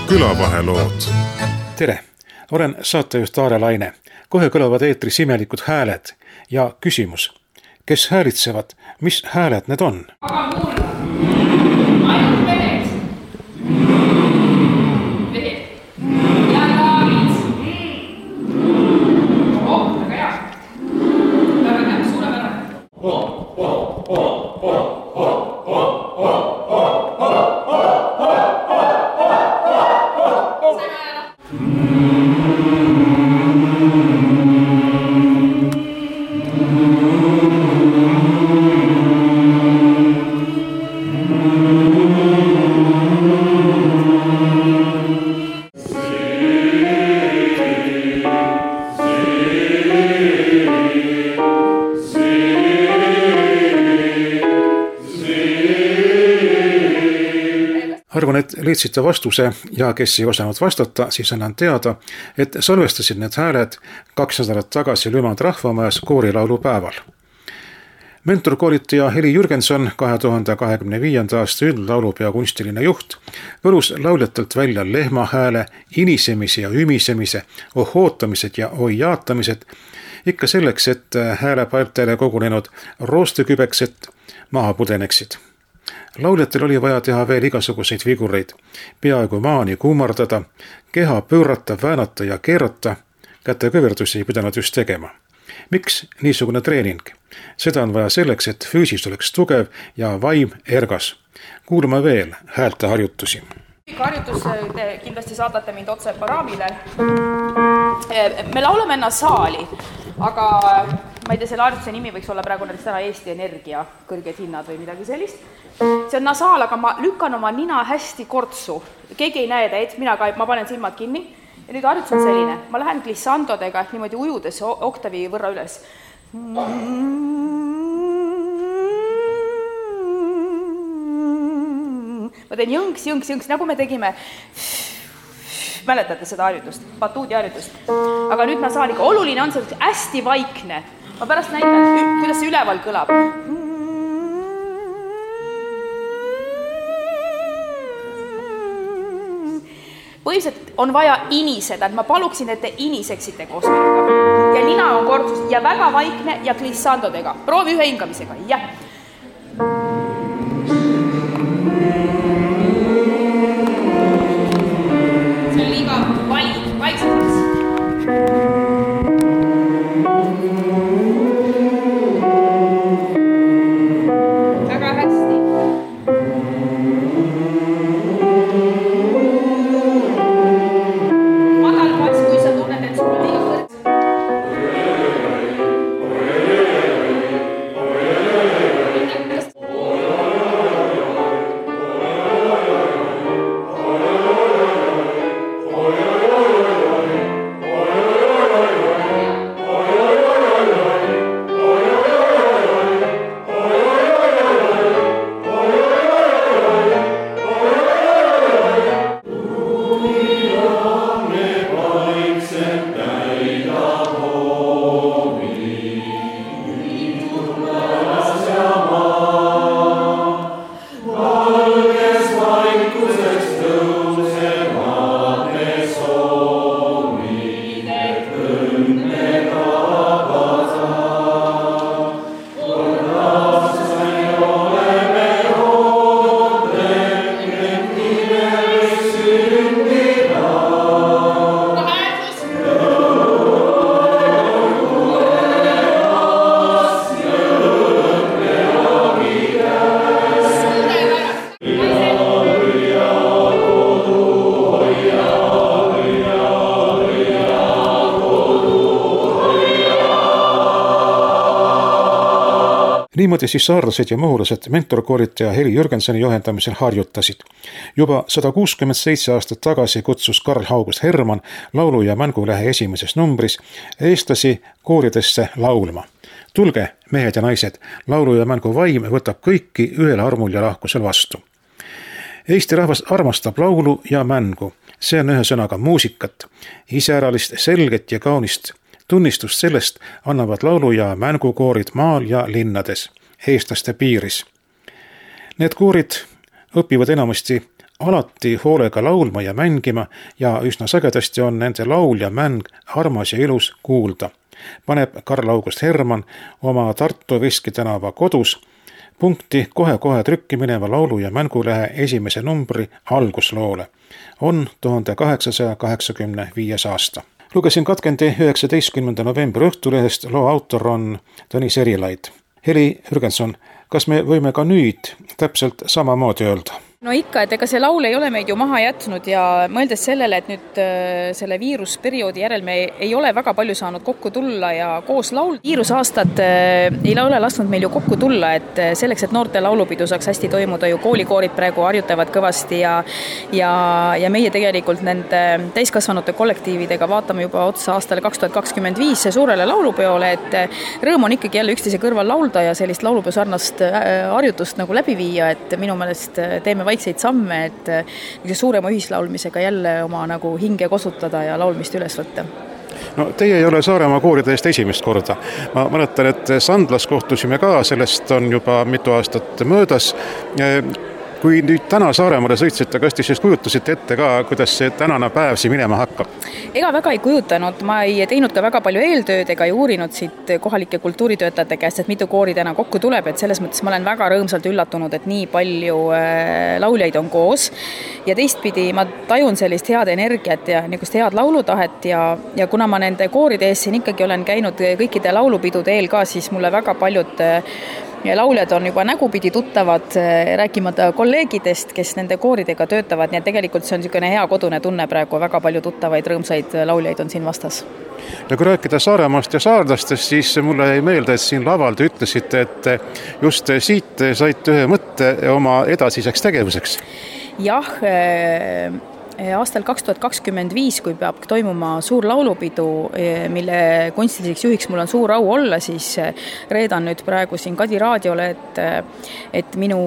külavahelood. Tere, olen saatejuht Aare Laine. Kohe kõlavad eetris imelikud hääled ja küsimus. Kes häälitsevad, mis hääled need on? Aga kuulda, ainult mehed. Mehed. Ja daamid. Väga hea. Väga hea, suurepärane. Arvan, et leidsite vastuse ja kes ei osanud vastata, siis annan teada, et salvestasid need hääled 2 nädalat tagasi Lümand rahvamajas koorilaulupäeval. Mentorkoolitaja Heli Jürgenson, 2025. aasta üldlaulupea kunstiline juht, võlus lauljatelt välja lehmahääle, inisemise ja ümisemise, ohootamised ja oijaatamised, ikka selleks, et häälepaeltele kogunenud roostekübekset maha pudeneksid. Lauljatel oli vaja teha veel igasuguseid vigureid, peaaegu maani kuumardada, keha pöörata, väänata ja keerata, kätekõverdusi ei pidanud just tegema. Miks niisugune treening? Seda on vaja selleks, et füüsis oleks tugev ja vaim ergas. Kuulame veel häälte harjutusi. Harjutus, te kindlasti saadate mind otse paraamile. Me laulame ennast saali, aga ma ei tea, selle harjutuse nimi võiks olla praegu näiteks täna Eesti Energia kõrged hinnad või midagi sellist. See on nasaal, aga ma lükkan oma nina hästi kortsu. Keegi ei näe täit, ma panen silmad kinni. Ja nüüd harjutus on selline. Ma lähen glissandodega niimoodi ujudes oktavi võrra üles. Ma teen jõnks, nagu me tegime. Mäletate seda harjutust, batuudi harjutust. Aga nüüd nasaal ikka oluline on see hästi vaikne. Ma pärast näitan, kuidas see üleval kõlab. Põhiliselt on vaja iniseda, et ma paluksin, et te iniseksite koos minuga. Ja nina on korpus ja väga vaikne ja glissandodega. Proovi ühe hingamisega, jah. See on liiga vaiksemaks. Väga hästi. Niimoodi siis saarlased ja muhulased mentorkoolitaja Heli Jürgensoni juhendamisel harjutasid. Juba 167 aastat tagasi kutsus Karl August Hermann laulu- ja mängulehe esimeses numbris eestlasi kooridesse laulma. Tulge, mehed ja naised, laulu- ja mängu vaim võtab kõiki ühel armul ja lahkusel vastu. Eesti rahvas armastab laulu ja mängu. See on ühe sõnaga muusikat, iseäralist, selget ja kaunist tunnistust sellest annavad laulu- ja mängukoorid maal ja linnades, eestlaste piiris. Need koorid õpivad enamasti alati hoolega laulma ja mängima ja üsna sagedasti on nende laul ja mäng armas ja ilus kuulda, paneb Karl August Hermann oma Tartu Veski tänava kodus punkti kohe-kohe trükki mineva laulu- ja mängulehe esimese numbri algusloole. On 1885 aasta. Lugesin katkendi 19. novembri Õhtulehest, loo autor on Tõnis Erilaid. Heli Jürgenson, kas me võime ka nüüd täpselt samamoodi öelda? No ikka, et ega see laul ei ole meid ju maha jätnud ja mõeldes sellele, et nüüd selle viirusperioodi järel me ei ole väga palju saanud kokku tulla ja koos laul. Viirusaastad ei ole lasknud meil ju kokku tulla, et selleks, et noorte laulupidu saaks hästi toimuda, ju koolikoorid praegu harjutavad kõvasti ja meie tegelikult nende täiskasvanute kollektiividega vaatame juba otsa aastale 2025 suurele laulupeole, et rõõm on ikkagi jälle üksteise kõrval laulda ja sellist laulupeo sarnast harjutust nagu läbi viia, et minu meelest teeme vaikseid samme, et suurema ühislaulmisega jälle oma nagu hinge kosutada ja laulmist üles võtta. No teie ei ole Saaremaa kooridest esimest korda. Ma mäletan, et Sandlas kohtusime ka, sellest on juba mitu aastat möödas. Kui nüüd täna Saaremaale sõitsite, kas te siis kujutasite ette ka, kuidas see tänane päev siin minema hakkab? Ega väga ei kujutanud, ma ei teinud ka väga palju eeltööd ega ei uurinud siit kohalike kultuuritöötajate käest, et mitu koori täna kokku tuleb, et selles mõttes ma olen väga rõõmsalt üllatunud, et nii palju lauljaid on koos ja teistpidi ma tajun sellist head energiat ja niisugust head laulutahet ja kuna ma nende kooride ees siin ikkagi olen käinud kõikide laulupidude eel ka, siis mulle väga paljud lauljad on juba nägupidi tuttavad, rääkimata kolleegidest, kes nende kooridega töötavad, nii et tegelikult see on niisugune hea kodune tunne praegu, väga palju tuttavaid, rõõmsaid lauljaid on siin vastas. Ja kui rääkida Saaremaast ja saardlastest, siis mulle jäi meelde, et siin laval te ütlesite, et just siit saite ühe mõtte oma edasiseks tegevuseks. Jah, aastal 2025, kui peab toimuma suur laulupidu, mille kunstiliseks juhiks mul on suur au olla, siis reedan nüüd praegu siin Kadi raadiole, et minu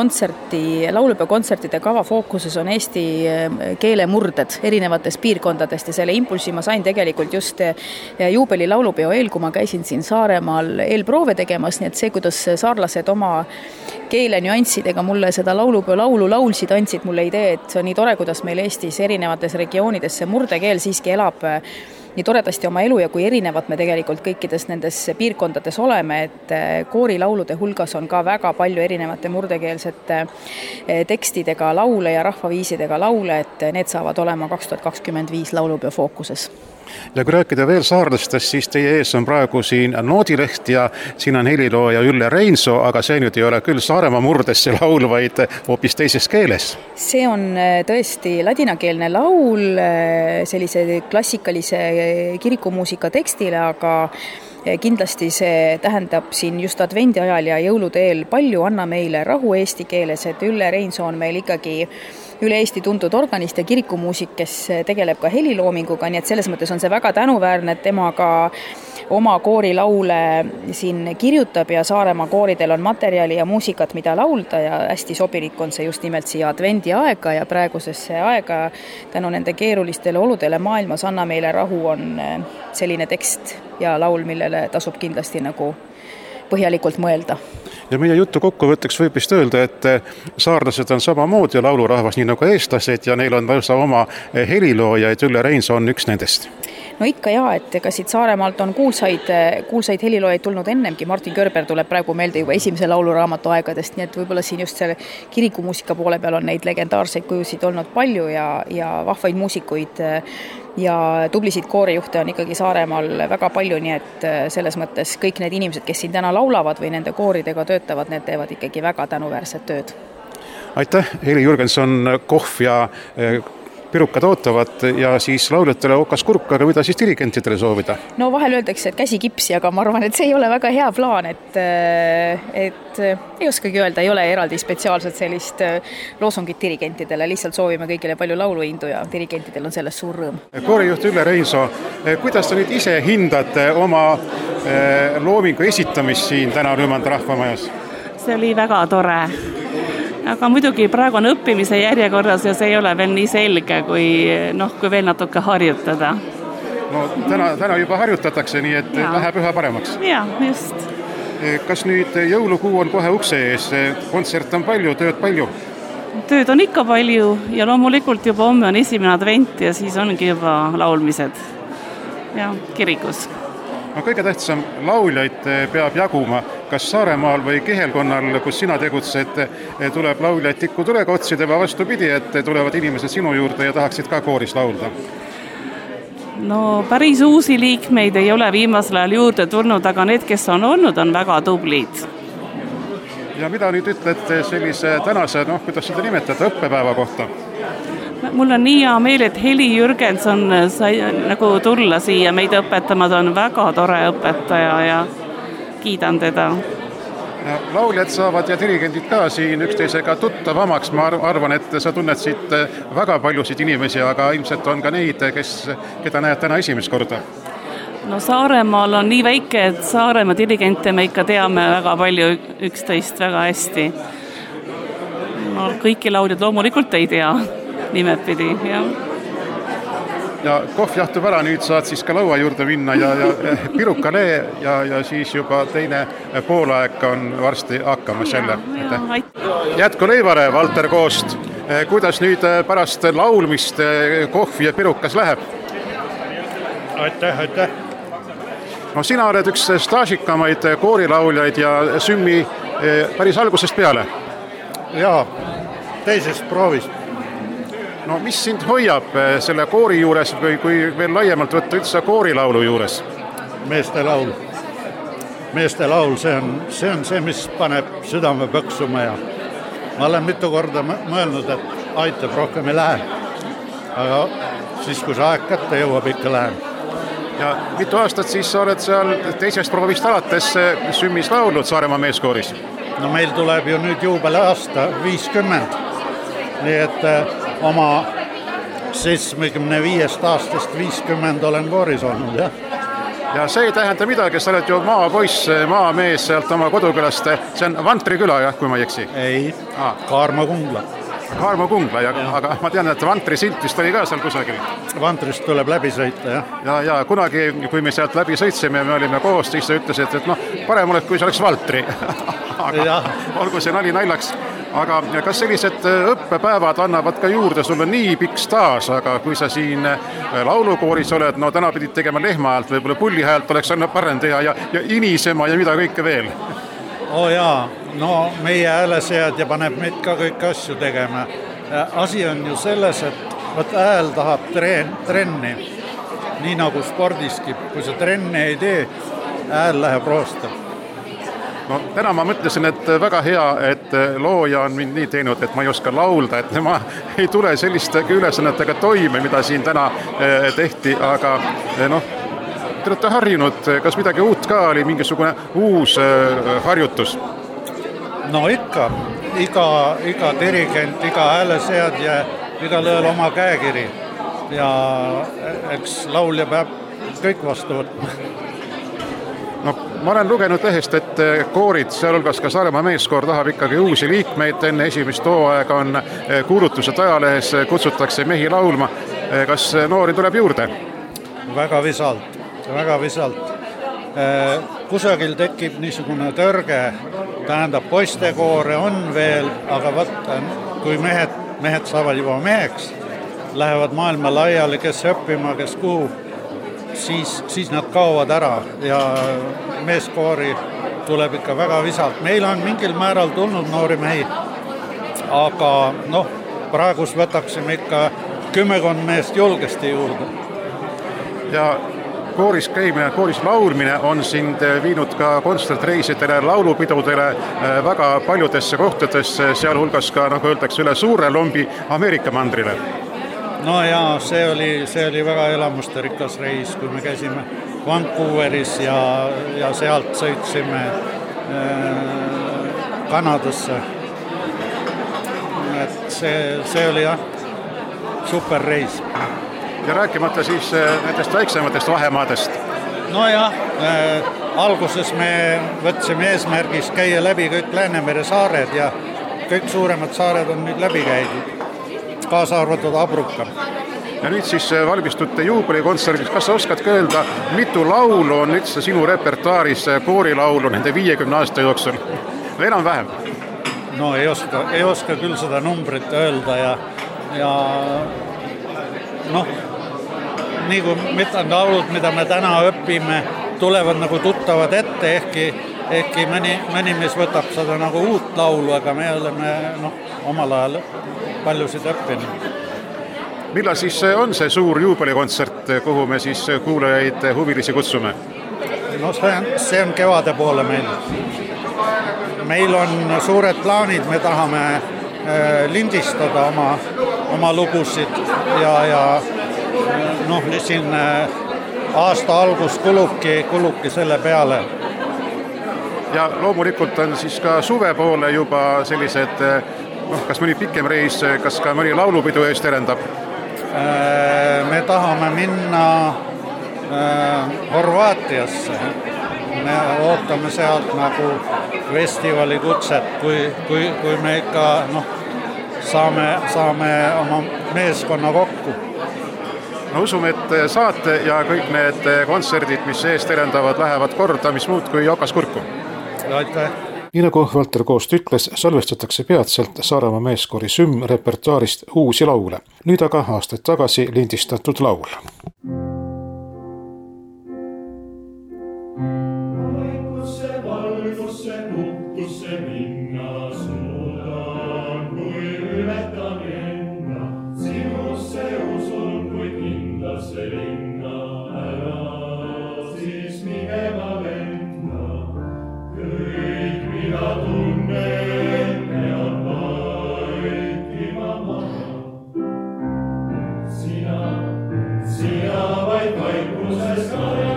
laulupeokontsertide kava fookuses on eesti keelemurded erinevatest piirkondadest ja selle impulsi ma sain tegelikult just juubeli laulupeo eel, kui ma käisin siin Saaremaal eelproove tegemas, nii et see, kuidas saarlased oma keele nüanssidega mulle seda laulupeo laulu laulsid, andsid mulle idee, et see on nii tore, kuidas meil Eestis erinevates regioonides see murdekeel siiski elab nii toredasti oma elu ja kui erinevad me tegelikult kõikides nendes piirkondades oleme, et koorilaulude hulgas on ka väga palju erinevate murdekeelsete tekstidega laule ja rahvaviisidega laule, et need saavad olema 2025 laulupeo fookuses. Ja kui rääkida veel saarlastest, siis teie ees on praegu siin Noodileht ja siin on helilooja Ülle Reinso, aga see nüüd ei ole küll Saaremaa murdesse laul, vaid hoopis teises keeles. See on tõesti ladinakeelne laul sellise klassikalise kirikumuusika tekstile, aga kindlasti see tähendab siin just advendi ajal ja jõulude eel palju anna meile rahu eesti keeles, et Ülle Reinso on meil ikkagi üle Eesti tuntud organist ja kirikumuusik, kes tegeleb ka heliloominguga, nii et selles mõttes on see väga tänuväärne, et tema ka oma koorilaule siin kirjutab ja Saaremaa kooridel on materjali ja muusikat, mida laulda ja hästi sobilik on see just nimelt siia advendi aega ja praegusesse aega tänu nende keerulistele oludele maailmas anna meile rahu on selline tekst ja laul, millele tasub kindlasti nagu põhjalikult mõelda. Ja meie jutu kokkuvõtteks võib vist öelda, et saarlased on samamoodi laulurahvas nii nagu eestlased ja neil on oma helilooja, et Ülle Reinso on üks nendest. No ikka jaa, et ega siit Saaremaalt on kuulsaid heliloojaid tulnud ennemgi. Martin Körber tuleb praegu meelde juba esimese lauluraamatu aegadest, nii et võib-olla siin just selle kirikumuusika poole peal on neid legendaarseid kujusid olnud palju ja vahvaid muusikuid ja tublisid koorijuhte on ikkagi Saaremaal väga palju, nii et selles mõttes kõik need inimesed, kes siin täna laulavad või nende kooridega töötavad, need teevad ikkagi väga tänuväärset tööd. Aitäh, Heli Jürgenson, kohv ja pirukad ootavad ja siis lauljatele okas kurk, aga mida siis dirigentidele soovida? No vahel öeldakse, et käsi kipsi, aga ma arvan, et see ei ole väga hea plaan, et ei oskagi öelda, ei ole eraldi spetsiaalselt sellist loosungit dirigentidele, lihtsalt soovime kõigile palju lauluindu ja dirigentidel on sellest suur rõõm. Koorijuht Ülle Reinso, kuidas sa nüüd ise hindad oma loomingu esitamist siin täna Rüümanda rahvamajas? See oli väga tore. Aga muidugi praegu on õppimise järjekorras ja see ei ole veel nii selge, kui veel natuke harjutada. No täna juba harjutatakse, nii et läheb üha paremaks. Jaa, just. Kas nüüd jõulukuu on kohe ukse ees? Kontsert on palju, tööd palju? tööd on ikka palju ja loomulikult juba homme on esimene advent ja siis ongi juba laulmised ja kirikus. No kõige tähtsam, lauljaid peab jaguma, kas Saaremaal või Kihelkonnal, kus sina tegutsed, tuleb lauljaid tikutulega otsida või vastupidi, et tulevad inimesed sinu juurde ja tahaksid ka kooris laulda? No päris uusi liikmeid ei ole viimasel ajal juurde tulnud, aga need, kes on olnud, on väga tublid. Ja mida nüüd ütled sellise tänase, kuidas seda nimetada, õppepäeva kohta? Mul on nii hea meel, et Heli Jürgenson sai nagu tulla siia meid õpetama, ta on väga tore õpetaja ja kiidan teda. Lauljad saavad ja dirigendid ka siin üksteisega tuttavamaks, ma arvan, et sa tunned siit väga paljusid inimesi, aga ilmselt on ka neid, keda näed täna esimest korda. No Saaremaal on nii väike, et Saaremaa dirigente me ikka teame väga palju üksteist väga hästi. No kõiki lauljad loomulikult ei tea nimepidi, jah. Ja kohv jahtub ära, nüüd saad siis ka laua juurde minna ja pirukalee ja siis juba teine poolaeg on varsti hakkamas jälle. Jätku leivare, Valter Koost. Kuidas nüüd pärast laulmist kohv ja pirukas läheb? Aitäh. No sina oled üks staažikamaid koorilauljaid ja Sümmi päris algusest peale? Jaa, teisest proovist. No mis sind hoiab selle koori juures või kui veel laiemalt võtta üldse koorilaulu juures? Meeste laul, see on see, mis paneb südame põksuma ja ma olen mitu korda mõelnud, et aitab, rohkem ei lähe. Aga siis, kui see aeg kätte jõuab, ikka lähen. Ja mitu aastat siis sa oled seal teisest proovist alates Sümmis laulnud Saaremaa meeskooris? No meil tuleb ju nüüd juubeliaasta 50. Nii et oma 75 aastast 50 olen kooris olnud, jah. Ja see ei tähenda midagi, sa oled ju maapoiss, maamees sealt oma kodukülast. See on Vantri küla, jah, kui ma ei eksi? Ei, Kaarma Kungla. Kaarma Kungla, aga ma tean, et Vantri silt vist oli ka seal kusagil. Vantrist tuleb läbi sõita, jah. Ja kunagi, kui me sealt läbi sõitsime, me olime koos, siis sa ütlesid, et parem oleks, kui see oleks Valtri. Aga olgu see nali naljaks. Aga kas sellised õppepäevad annavad ka juurde, sul on nii pikk staaž, aga kui sa siin laulukooris oled, no täna pidid tegema lehmahäält, võib-olla pullihäält oleks annab parem teha ja inisema ja mida kõike veel? Jaa, no meie häälesead ja paneb meid ka kõiki asju tegema. Asi on ju selles, et hääl tahab trenni, nii nagu spordiski. Kui sa trenni ei tee, hääl läheb roosta. No, täna ma mõtlesin, et väga hea, et looja on mind nii teinud, et ma ei oska laulda, et ma ei tule selliste ülesannetega toime, mida siin täna tehti, aga te olete harjunud, kas midagi uut ka oli, mingisugune uus harjutus? No ikka, iga dirigent, iga häälesead ja igal ööl oma käekiri ja eks laulja peab kõik vastu võtma. No, ma olen lugenud lehest, et koorid, sealhulgas ka Saaremaa meeskoor tahab ikkagi uusi liikmeid, enne esimest hooaega on kuulutused ajalehes, kutsutakse mehi laulma. Kas noori tuleb juurde? Väga visalt. Kusagil tekib niisugune tõrge, tähendab poistekoore on veel, aga kui mehed saavad juba meheks, lähevad maailma laiali, kes õppima, kes kuhu, siis nad kaovad ära ja meeskoori tuleb ikka väga visalt. Meil on mingil määral tulnud noori mehi, aga praegus võtaksime ikka 10 meest julgesti juurde. Ja kooris käimine, kooris laulmine on sind viinud ka kontsertreisidele, laulupidudele, väga paljudesse kohtadesse, sealhulgas ka, nagu öeldakse, üle suure lombi Ameerika mandrile. No jaa, see oli väga elamustarikas reis, kui me käisime Vancouveris ja sealt sõitsime Kanadasse. Et see oli jah, super reis. Ja rääkimata siis nendest väiksematest vahemaadest? No jah, alguses me võtsime eesmärgis käia läbi kõik Läänemere saared ja kõik suuremad saared on nüüd läbi käidud. Kaasa arvatud Abruka. Ja nüüd siis valmistute juubelikontserdis. Kas sa oskad ka öelda, mitu laulu on üldse sinu repertuaaris koorilaulu nende 50 aasta jooksul? Või enam vähem? no ei oska küll seda numbrit öelda ja noh, nii kui mitmed laulud, mida me täna õpime, tulevad nagu tuttavad ette, ehkki mõni mees võtab seda nagu uut laulu, aga me oleme omal ajal paljusid õppinud. Millal siis on see suur juubelikontsert, kuhu me siis kuulajaid huvilisi kutsume? No see on kevade poole meil. Meil on suured plaanid, me tahame lindistada oma lugusid ja siin aasta algus kulubki selle peale. Ja loomulikult on siis ka suve poole juba sellised, kas mõni pikem reis, kas ka mõni laulupidu eest terendab? Me tahame minna Horvaatiasse. Me ootame sealt nagu festivali kutset, kui me ikka saame oma meeskonna kokku. No usume, et saate ja kõik need kontserdid, mis ees terendavad, lähevad korda, mis muud kui jokas kurku. Aitäh! Nii nagu Valter Koost ütles, salvestatakse peatselt Saaremaa meeskoori Süm repertuaarist uusi laule. Nüüd aga aastaid tagasi lindistatud laul. Valgusse puhtusse minna suudan, kui ületan enda. Sinusse usun, kui kindlasse linna ära, siis minema lenda. Kõik, mida tunnen, pean vaikima maha. Sina vaid vaikuses kaja.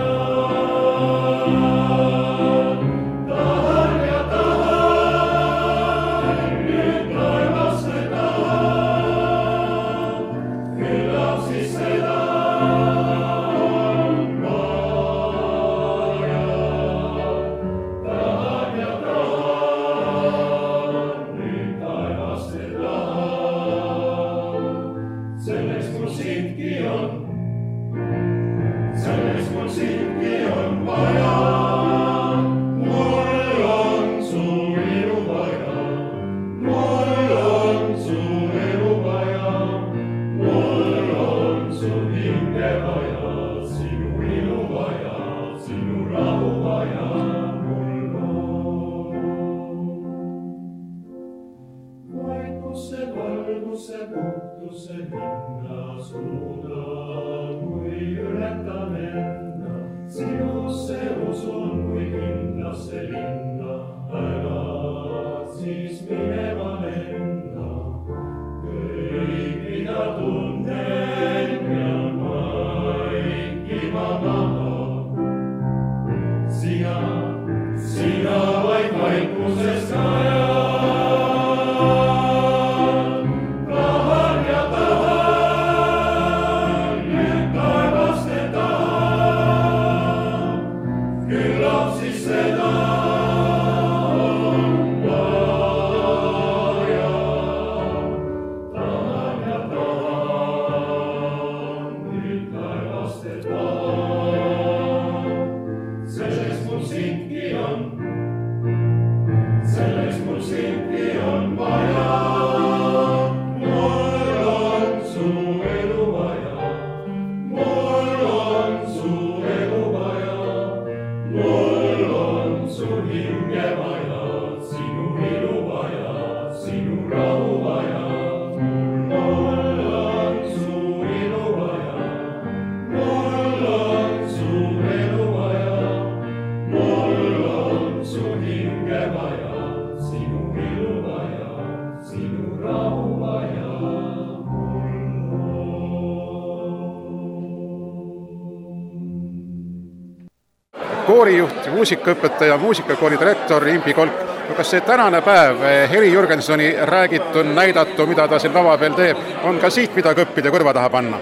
Koorijuht, muusikaõpetaja, muusikakooli direktor Imbi Kolk. Kas see tänane päev, Heli Jürgensoni räägitu, näidatu, mida ta siin lava peal teeb, on ka siit midagi õppida kõrva taha panna?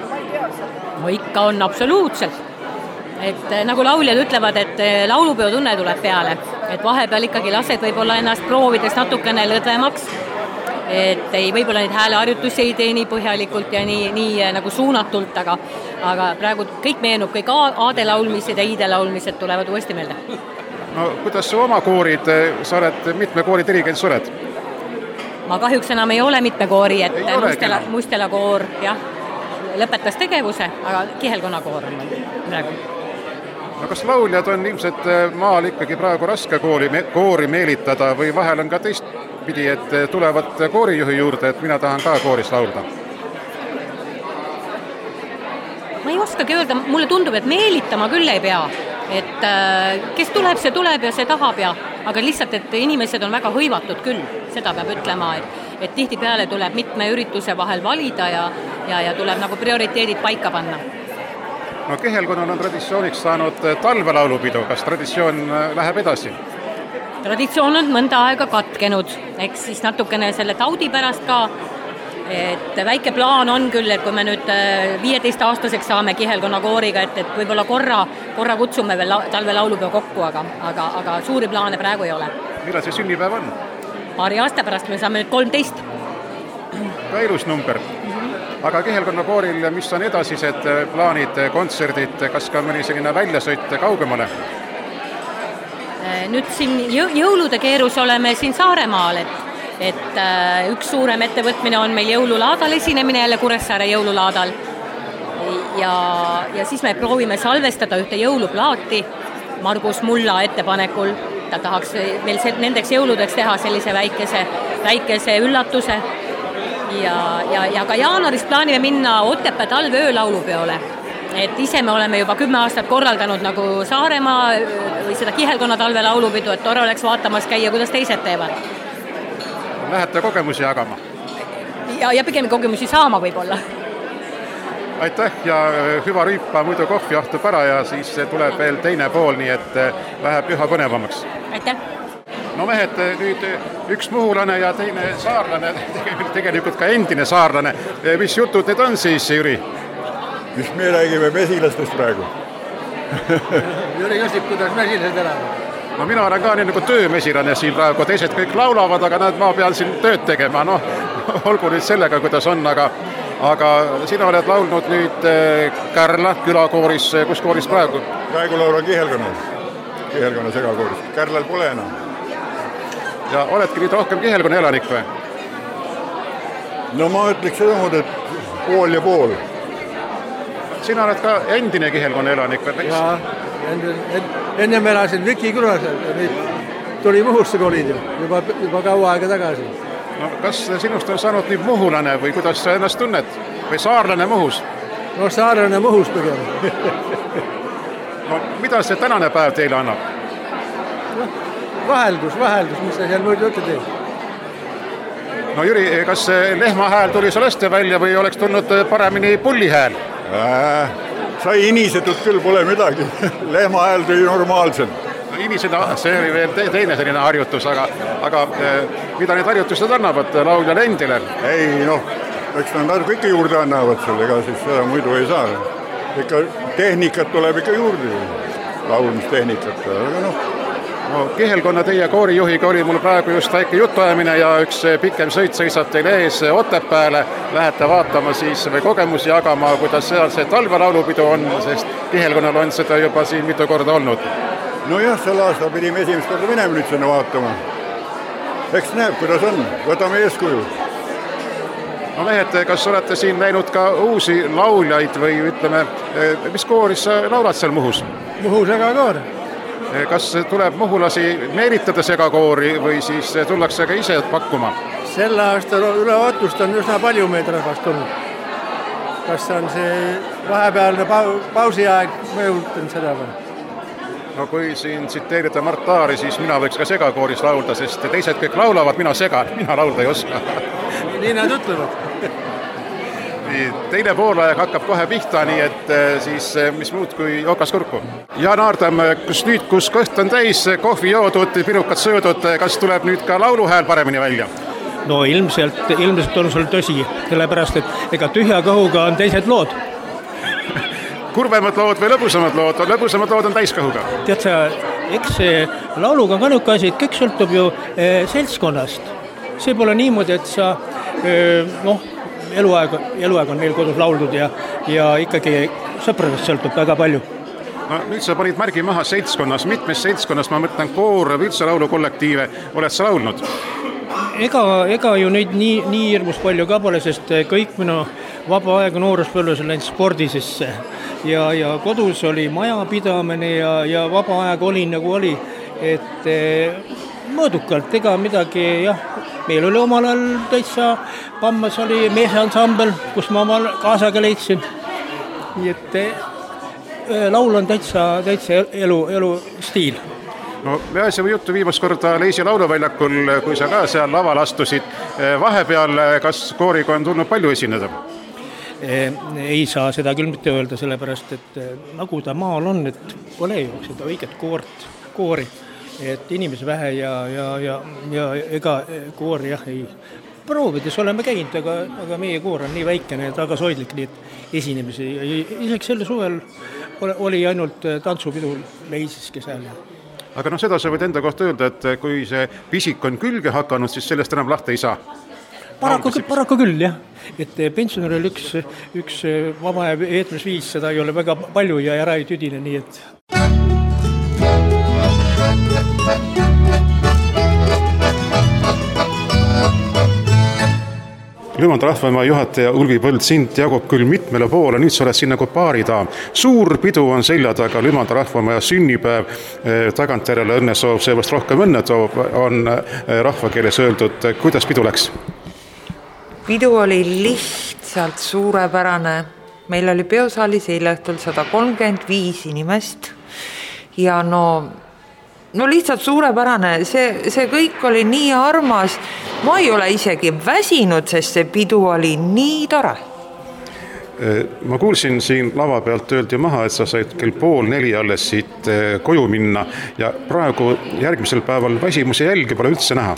No ikka on, absoluutselt. Et nagu lauljad ütlevad, et laulupeo tunne tuleb peale. Et vahepeal ikkagi lased võib-olla ennast proovides natukene lõdvemaks. Et ei, võib-olla neid hääleharjutusi ei tee nii põhjalikult ja nii nagu suunatult, aga praegu kõik meenub, kõik aade laulmised ja iide laulmised tulevad uuesti meelde. No kuidas su oma koorid, sa oled mitme koori dirigent sa oled? ma kahjuks enam ei ole mitmekoori, et Mustela koor jah, lõpetas tegevuse, aga Kihelkonna koor on praegu. No kas lauljad on ilmselt maal ikkagi praegu raske koori meelitada või vahel on ka teistpidi, et tulevad koorijuhi juurde, et mina tahan ka kooris laulda? Ma ei oskagi öelda, mulle tundub, et meelitama küll ei pea, et kes tuleb, see tuleb ja see tahab aga lihtsalt, et inimesed on väga hõivatud küll, seda peab ütlema, et tihtipeale tuleb mitme ürituse vahel valida ja tuleb nagu prioriteedid paika panna. No Kihelkonnal on traditsiooniks saanud talvelaulupidu, kas traditsioon läheb edasi? Traditsioon on mõnda aega katkenud, eks siis natukene selle taudi pärast ka, et väike plaan on küll, et kui me nüüd 15-aastaseks saame Kihelkonna kooriga, et võib-olla korra kutsume veel talvelaulupeo kokku, aga suuri plaane praegu ei ole. Millal see sünnipäev on? Paari aasta pärast me saame nüüd 13. Ka ilus number. Aga Kihelkonna kooril, mis on edasised plaanid, kontserdid, kas ka mõni selline väljasõit kaugemale? Nüüd siin jõulude keerus oleme siin Saaremaal, et üks suurem ettevõtmine on meil jõululaadal esinemine jälle Kuressaare jõululaadal ja siis me proovime salvestada ühte jõuluplaati Margus Mulla ettepanekul. Ta tahaks meil nendeks jõuludeks teha sellise väikese üllatuse ja ka jaanuaris plaanime minna Otepää talveöö laulupeole. Et ise me oleme juba 10 aastat korraldanud nagu Saaremaa või seda Kihelkonna talvelaulupidu, et tore oleks vaatamas käia, kuidas teised teevad. Lähete kogemusi jagama? Ja pigem kogemusi saama võib-olla. Aitäh ja hüva rüüpa, muidu kohvi ahtub ära ja siis tuleb veel teine pool, nii et läheb üha põnevamaks. Aitäh! No mehed, nüüd üks muhulane ja teine saarlane, tegelikult ka endine saarlane. Mis jutud need on siis, Jüri? Mis me räägime mesilastest praegu? Jüri küsib, kuidas mesilased elavad. No mina olen ka nii nagu töömesilane siin praegu, teised kõik laulavad, aga ma pean siin tööd tegema. No, olgu nüüd sellega, kuidas on, aga sina oled laulnud nüüd Kärla külakooris, kus kooris praegu? Praegu laulan Kihelkonna segakooris. Kärlal pole enam. Ja oledki nüüd rohkem Kihelkonna elanik või? No ma ütleks sedamad, et pool ja pool. Sina oled ka endine Kihelkonna elanik või? Jaa, ennem elasin Viki külas, tuli Muhusse kolid juba kaua aega tagasi. No, kas sinust on saanud nüüd muhulane või kuidas sa ennast tunned? Või saarlane Muhus? No saarlane Muhus pigem. No, mida see tänane päev teile annab? No, vaheldus, mis sa seal muidu ütled? No Jüri, kas lehma hääl tuli sul hästi välja või oleks tulnud paremini pulli hääl? Sai inisetud küll, pole midagi. Lehma hääl tuli normaalselt. No, inisena, see oli veel teine selline harjutus, aga mida need harjutused annavad lauljale endile? Ei, eks nad natuke ikka juurde annavad seal, ega siis seda muidu ei saa. Ikka tehnikat tuleb ikka juurde, laulmistehnikat, aga Kihelkonna teie koorijuhiga oli mul praegu just väike jutuajamine ja üks pikem sõit seisab teil ees Otepääle. Lähete vaatama siis või kogemusi jagama, kuidas seal see talvelaulupidu on, sest Kihelkonnal on seda juba siin mitu korda olnud. No jah, sel aasta pidime esimest korda minema nüüd sinna vaatama. Eks näeb, kuidas on. Võtame eeskuju. No mehed, kas olete siin näinud ka uusi lauljaid või ütleme, mis kooris sa laulad seal Muhus? Muhu segakoor. Kas tuleb muhulasi meelitada segakoori või siis tullakse ka ise pakkuma? Sel aastal üle ootust on üsna palju meid rahvast tulnud. Kas on see vahepealne pausiaeg mõjutanud seda või? No kui siin tsiteerida Mart Laari, siis mina võiks ka segakooris laulda, sest teised kõik laulavad, mina segan, mina laulda ei oska. Nii nad ütlevad. Teine poolaeg hakkab kohe pihta, nii et siis mis muud kui jokas kurku. Jaan Aardam, kus kõht on täis, kohvi joodud, pinukad söödud, kas tuleb nüüd ka lauluhääl paremini välja? No ilmselt on sul tõsi, sellepärast et ega tühja kõhuga on teised lood. Kurvemad lood või lõbusamad lood on täiskõhuga? Tead sa, eks lauluga on kanuka asi, et kõik sõltub ju seltskonnast. See pole niimoodi, et sa eluaeg on meil kodus lauldud ja ikkagi sõpradest sõltub väga palju. No, nüüd sa panid märgi maha seltskonnas, mitmes seltskonnas, ma mõtlen koor või üldse laulukollektiive, oled sa laulnud? ega ju nüüd nii hirmus palju ka pole, sest kõik minu vaba aeg nooruspõlves on läinud spordi sisse ja kodus oli majapidamine ja vaba aeg oli nagu oli, et mõõdukalt, ega midagi, jah, meil oli omal ajal täitsa, Pammas oli meesansambel, kus ma omal kaasaga leidsin, nii et laul on täitsa elu stiil. No me ajasime juttu viimast korda Leisi lauluväljakul, kui sa ka seal laval astusid. Vahepeal, kas kooriga on tulnud palju esineda? Ei saa seda küll mitte öelda, sellepärast, et nagu ta maal on, et pole ju seda õiget koori, et inimesi vähe ja ega koor jah ei. Proovides oleme käinud, aga meie koor on nii väikene ja tagasoidlik, nii et esinemisi. Isegi selle suvel oli ainult tantsupidu Leisis kesel. Aga seda sa võid enda kohta öelda, et kui see pisik on külge hakanud, siis sellest enam lahti ei saa. Paraku küll, jah. Et pensionär oli üks vaba ja veetmisviis, seda ei ole väga palju ja ära ei tüdine, nii et... Lümanda rahvamaa juhataja Ulvi Põld, sind jagub küll mitmele poole, nüüd sa oled siin nagu baaritaam. Suur pidu on selja taga, Lümanda rahvamaa sünnipäev, tagantjärele õnnesoov, seepärast rohkem õnne toob, on rahvakeeles öeldud. Kuidas pidu läks? Pidu oli lihtsalt suurepärane. Meil oli peosaalis eile õhtul 135 inimest ja no lihtsalt suurepärane, see kõik oli nii armas, ma ei ole isegi väsinud, sest see pidu oli nii tore. Ma kuulsin siin lava pealt öeldi maha, et sa said kell 3:30 alles siit koju minna ja praegu järgmisel päeval väsimuse jälgi pole üldse näha.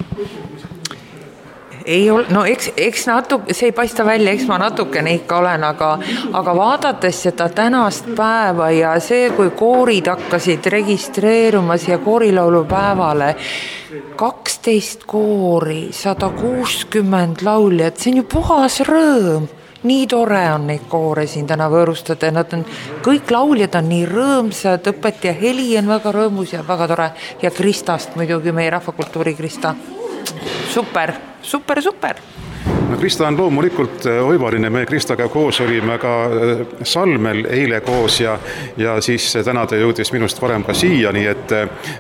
Ei ole, no eks natuke, see ei paista välja, eks ma natukene ikka olen, aga vaadates seda tänast päeva ja see, kui koorid hakkasid registreerumas ja koorilaulu päevale, 12 koori, 160 lauljat, see on ju puhas rõõm. Nii tore on neid koore siin täna võõrustada, kõik lauljad on nii rõõmsad, õpetaja Heli on väga rõõmus ja väga tore ja Kristast muidugi, meie rahvakultuuri Krista. Super. No Krista on loomulikult oivaline, me Kristaga koos olime ka Salmel eile koos ja siis täna ta jõudis minust varem ka siia, nii et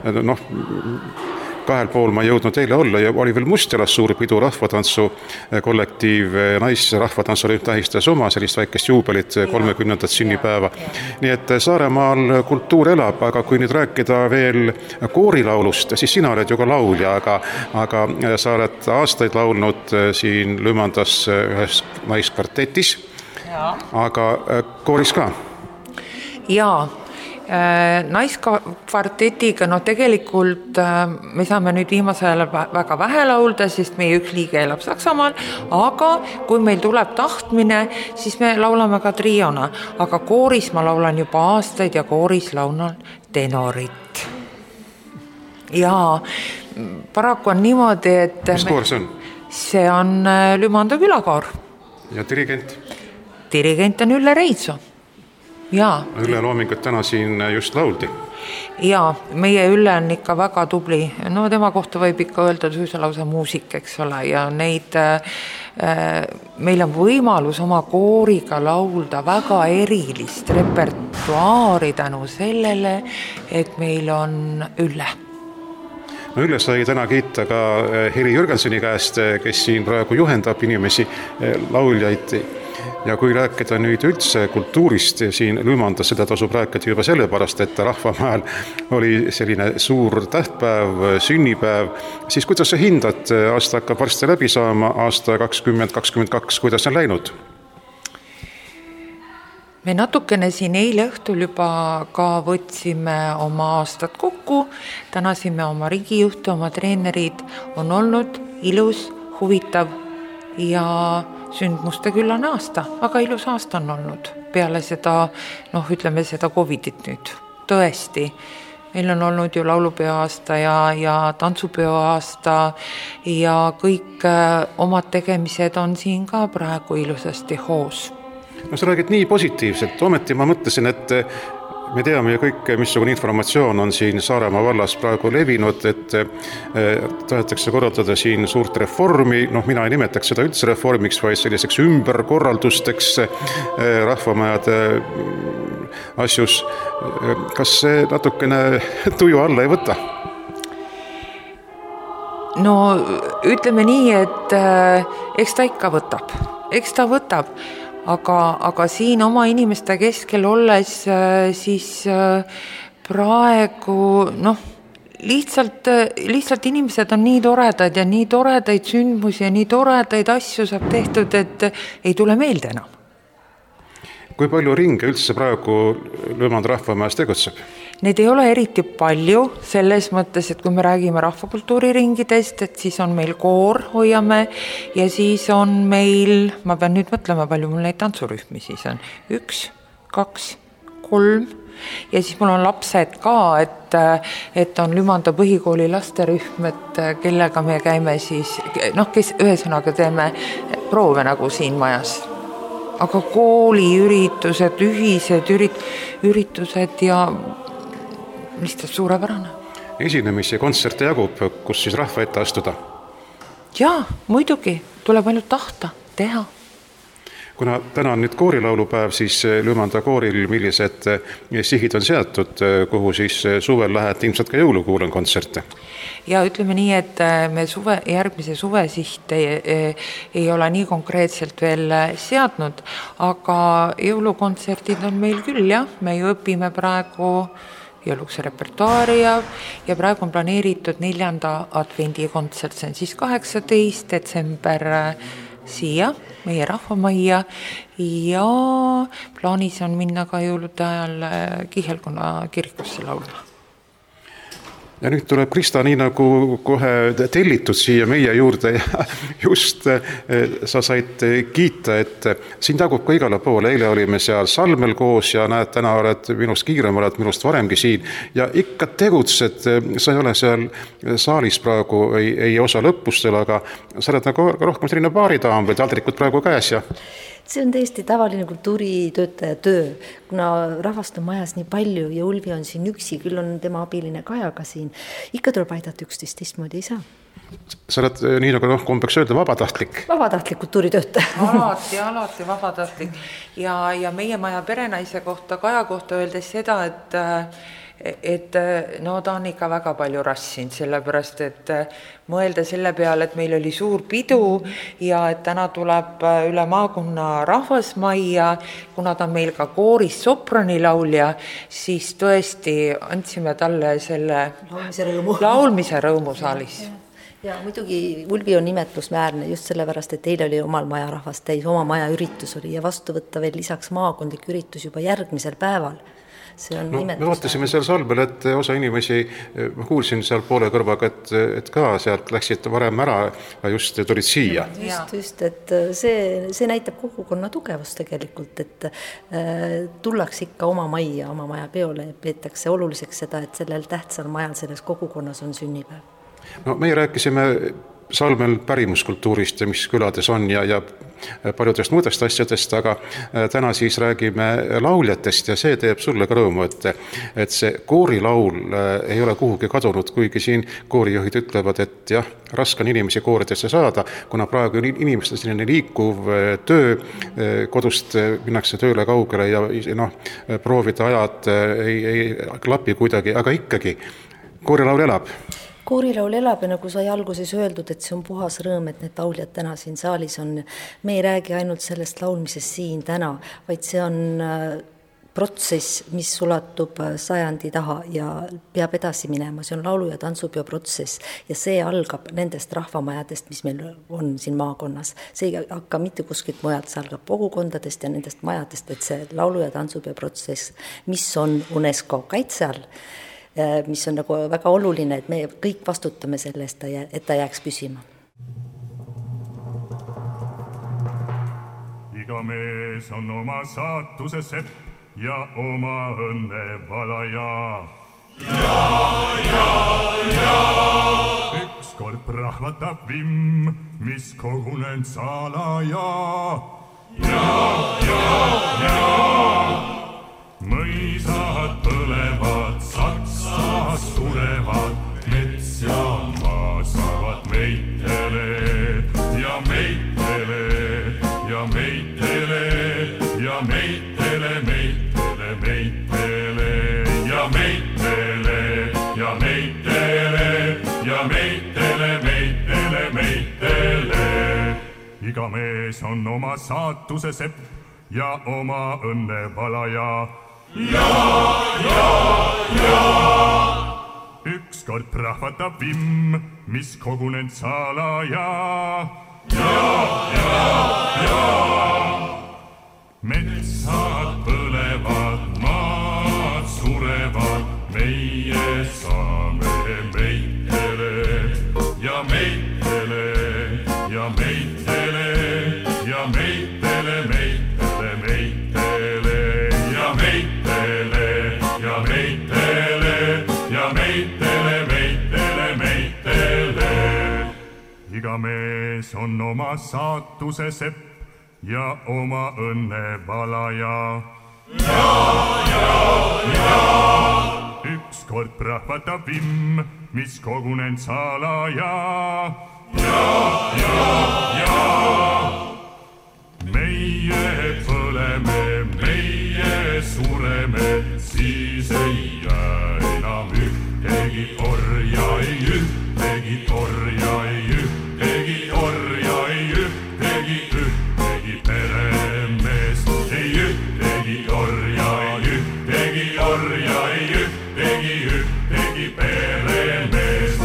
kahel pool ma ei jõudnud eile olla ja oli veel Mustjalas suur pidu, rahvatantsu kollektiiv, naisrahvatantsu tähistas oma sellist väikest juubelit 30. sünnipäeva. Nii et Saaremaal kultuur elab, aga kui nüüd rääkida veel koorilaulust, siis sina oled ju ka laulja, aga sa oled aastaid laulnud siin Lümandas ühes naiskvartetis, aga kooris ka? Jaa. Naiskvartetiga, tegelikult me saame nüüd viimasel väga vähe laulda, sest meie üks liige elab Saksamaal, aga kui meil tuleb tahtmine, siis me laulame ka triona, aga kooris ma laulan juba aastaid ja kooris laulan tenorit. Ja paraku on niimoodi, et... Mis koor see on? See on Lümanda külakoor. Ja dirigent? Dirigent on Ülle Reitso. Jaa. Ülle loomingut täna siin just lauldi. Jaa, meie Ülle on ikka väga tubli. No tema kohta võib ikka öelda lausa muusik, eks ole. Ja neid, meil on võimalus oma kooriga laulda väga erilist repertuaari tänu sellele, et meil on Ülle. No Ülle sai täna kiita ka Heli Jürgensoni käest, kes siin praegu juhendab inimesi, lauljaid. Ja kui rääkida nüüd üldse kultuurist siin Lümandas, seda tasub rääkida juba sellepärast, et rahvamäel oli selline suur tähtpäev, sünnipäev, siis kuidas sa hindad, aasta hakkab varsti läbi saama, aasta 2022, kuidas on läinud? Me natukene siin eile õhtul juba ka võtsime oma aastat kokku, tänasime oma riigijuhte, oma treenerid, on olnud ilus, huvitav ja sündmuste küllane aasta, aga ilus aasta on olnud peale seda, ütleme seda Covidit nüüd, tõesti. Meil on olnud ju laulupeo aasta ja tantsupeo aasta ja kõik omad tegemised on siin ka praegu ilusasti hoos. No sa räägid nii positiivselt, ometi ma mõtlesin, et Me teame ju kõik, missugune informatsioon on siin Saaremaa vallas praegu levinud, et tahetakse korraldada siin suurt reformi, mina ei nimetaks seda üldse reformiks, vaid selliseks ümberkorraldusteks rahvamajade asjus. Kas see natukene tuju alla ei võta? No ütleme nii, et eks ta ikka võtab. Aga siin oma inimeste keskel olles siis praegu lihtsalt inimesed on nii toredad ja nii toredaid sündmusi ja nii toredaid asju saab tehtud, et ei tule meelde enam. Kui palju ringe üldse praegu Lüümanda rahvamajas tegutseb? Neid ei ole eriti palju selles mõttes, et kui me räägime rahvakultuuriringidest, et siis on meil koor, hoiame, ja siis on meil, ma pean nüüd mõtlema, palju mul neid tantsurühmi siis on, 1, 2, 3, ja siis mul on lapsed ka, et on Lüümanda põhikooli lasterühm, et kellega me käime siis, kes ühesõnaga teeme proove nagu siin majas. Aga kooliüritused, ühised üritused ja lihtsalt suurepärane. Esinemisi ja kontserte jagub, kus siis rahva ette astuda? Jaa, muidugi, tuleb ainult tahta, teha. Kuna täna on nüüd koorilaulupäev, siis Lüümanda kooril millised sihid on seatud, kuhu siis suvel lähed ilmselt ka jõulukuul on kontserte? Ja ütleme nii, et me järgmise suve siht ei ole nii konkreetselt veel seadnud, aga jõulukontserdid on meil küll, jah. Me ju õpime praegu jõulukse repertuaari ja praegu on planeeritud 4. advendi kontsert, see on siis 18. detsember siia, meie rahvamajja ja plaanis on minna ka jõulude ajal Kihelkonna kirikusse laulma. Ja nüüd tuleb Krista nii nagu kohe tellitud siia meie juurde ja just sa said kiita, et siin tagub ka igale poole. Eile olime seal Salmel koos ja näed, täna oled minust kiirem, oled minust varemgi siin ja ikka tegutsed. Sa ei ole seal saalis praegu, ei osa lõppustel, aga sa oled nagu rohkem selline baaritaam või taldrikud praegu käes ja... See on täiesti tavaline kultuuritöötaja töö, kuna rahvast on majas nii palju ja Ulvi on siin üksi, küll on tema abiline Kajaga siin. Ikka tuleb aidata üksteist teistmoodi ei saa. Sa oled nii nagu kombeks öelda vabatahtlik. Vabatahtlik kultuuritöötaja. Alati vabatahtlik. Ja meie maja perenaise kohta, Kaja kohta öeldes seda, et ta on ikka väga palju rassinud, sellepärast, et mõelda selle peale, et meil oli suur pidu ja et täna tuleb üle maakonna rahvasmajja, kuna ta on meil ka kooris sopranilaulja, siis tõesti andsime talle selle laulmise rõõmu saalis. Ja muidugi Ulvi on nimetlusmäärne just sellepärast, et eile oli omal maja rahvast täis, oma maja üritus oli ja vastu võtta veel lisaks maakondlik üritus juba järgmisel päeval. Me vaatasime seal Salmel, et osa inimesi, ma kuulsin seal poole kõrvaga, et ka sealt läksid varem ära ja just tulid siia. Just, et see näitab kogukonna tugevust tegelikult, et tullaks ikka oma maja peole ja peetakse oluliseks seda, et sellel tähtsal majal selles kogukonnas on sünnipäev. No meie rääkisime Salmel pärimuskultuurist ja mis külades on ja paljudest muudest asjadest, aga täna siis räägime lauljatest ja see teeb sulle ka rõõmu, et see koorilaul ei ole kuhugi kadunud, kuigi siin koorijuhid ütlevad, et jah, raske on inimesi kooridesse saada, kuna praegu inimestel selline liikuv töö, kodust minnakse tööle kaugele ja proovida ajad ei klapi kuidagi, aga ikkagi koorilaul elab. Koorilaul elab ja nagu sai alguses öeldud, et see on puhas rõõm, et need lauljad täna siin saalis on. Me ei räägi ainult sellest laulmisest siin täna, vaid see on protsess, mis ulatub sajandi taha ja peab edasi minema. See on laulu- ja tantsupeo protsess ja see algab nendest rahvamajadest, mis meil on siin maakonnas. See ei hakka mitte kuskilt mujalt, see algab kogukondadest ja nendest majadest, et see laulu- ja tantsupeo protsess, mis on UNESCO kaitse all, mis on nagu väga oluline, et me kõik vastutame selle eest, et ta jääks püsima. Iga mees on oma saatuse sepp ja oma õnne valaja. Ükskord prahvatab vimm, mis kogunen salaja. Mõisad põlevad, Saksas surevad, mets ja maa saavad meitele ja meitele ja meitele ja meitele, meitele, meitele ja meitele ja meitele ja meitele, meitele, meitele. Iga mees on oma saatuse sepp ja oma õnne valaja. Ükskord prahvatab vimm, mis kogunenud salaja. Metsad põlevad, maad surevad, meie saame meitele ja meitele ja meitele ja meitele, meitele, meitele ja meitele ja meitele ja meitele, meitele, meitele. Iga mees on oma saatuse sepp ja oma õnne valaja. Ükskord prahvatab vimm, mis kogunenud salaja. Meie põleme, meie sureme, siis ei jää enam ühtegi orja, ei ühtegi orja, ei ühtegi orja, ei ühtegi peremeest, ei ühtegi orja, ei ühtegi orja, ei ühtegi peremeest.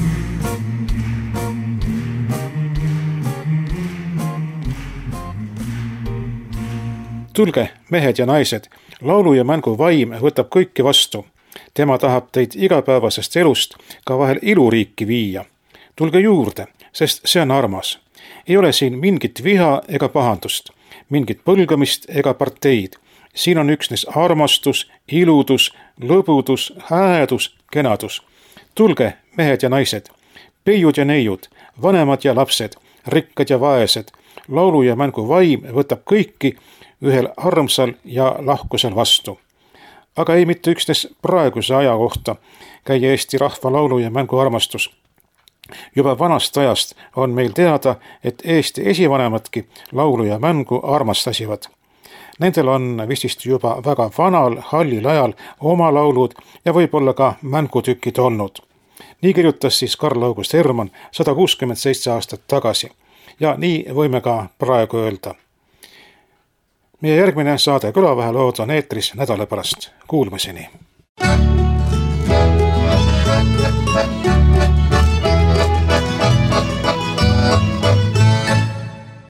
Tulge, mehed ja naised, laulu ja mängu vaim võtab kõiki vastu. Tema tahab teid igapäevasest elust ka vahel iluriiki viia. Tulge juurde, sest see on armas. Ei ole siin mingit viha ega pahandust, mingit põlgamist ega parteid. Siin on üksnes armastus, iludus, lõbudus, häädus, kenadus. Tulge, mehed ja naised, peiud ja neiud, vanemad ja lapsed, rikkad ja vaesed. Laulu ja mängu vaim võtab kõiki ühel armsal ja lahkusel vastu. Aga ei mitte üksnes praeguse aja kohta käia Eesti rahva laulu ja mängu armastus. Juba vanast ajast on meil teada, et Eesti esivanemadki laulu ja mängu armastasivad. Nendel on vist juba väga vanal, hallil ajal oma laulud ja võib-olla ka mängutükid olnud. Nii kirjutas siis Karl August Hermann 167 aastat tagasi. Ja nii võime ka praegu öelda. Meie järgmine saade Külaväelood on eetris nädala pärast. Kuulmiseni!